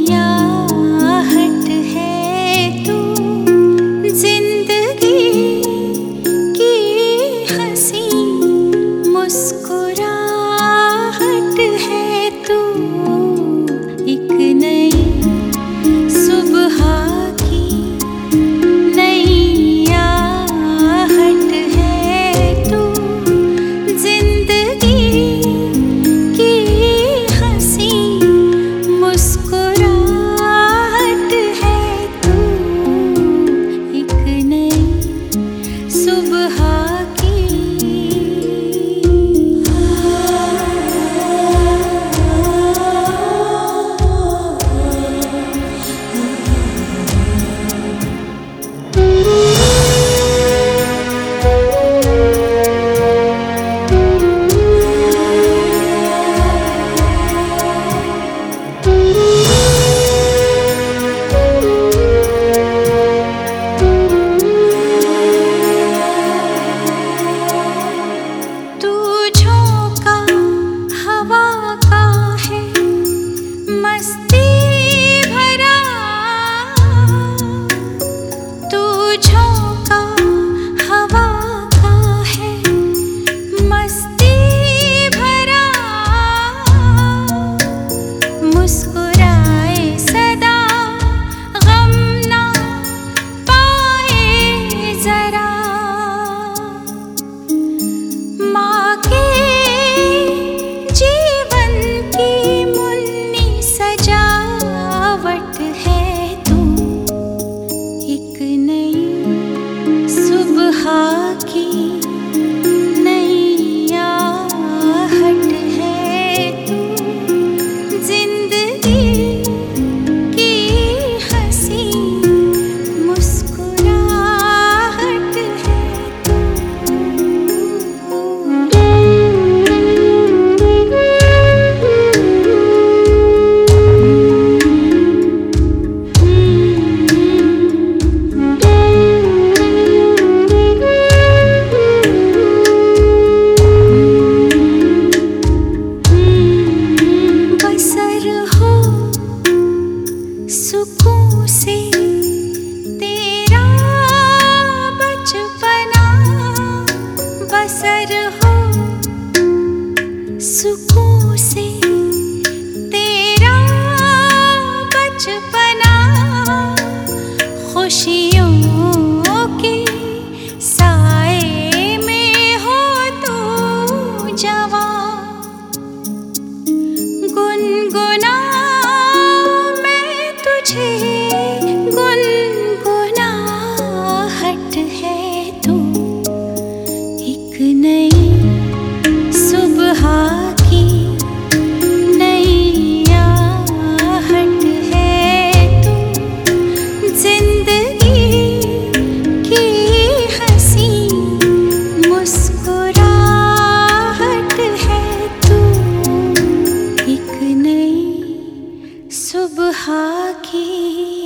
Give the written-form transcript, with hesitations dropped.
आहट है तू, जिंदगी की हंसी मुस्कुराहट है तू। एक नई सुबह की नई आहट है तू, जिंदगी की हंसी मुस्कुराहट है तू। एक नई सुबह की मस्ती भरा, तू झोंका हवा का है मस्ती भरा। मुस्कुराए सदा गम ना पाए जरा, माँ के जीवन की सजावट है तू। एक नई सुबह की नई आहट है तू, जिंदगी की हंसी मुस्कुराहट है तू। सुकून से तेरा बचपना बसर हो, सुकून से तेरा बचपना, खुशियों के साए में हो तू जवां। गुनगुना गुनगुनाहट है तू। एक नई सुबह की नई आहट है तू, जिंदगी की हंसी मुस्कुराहट है तू। एक नई सुबह की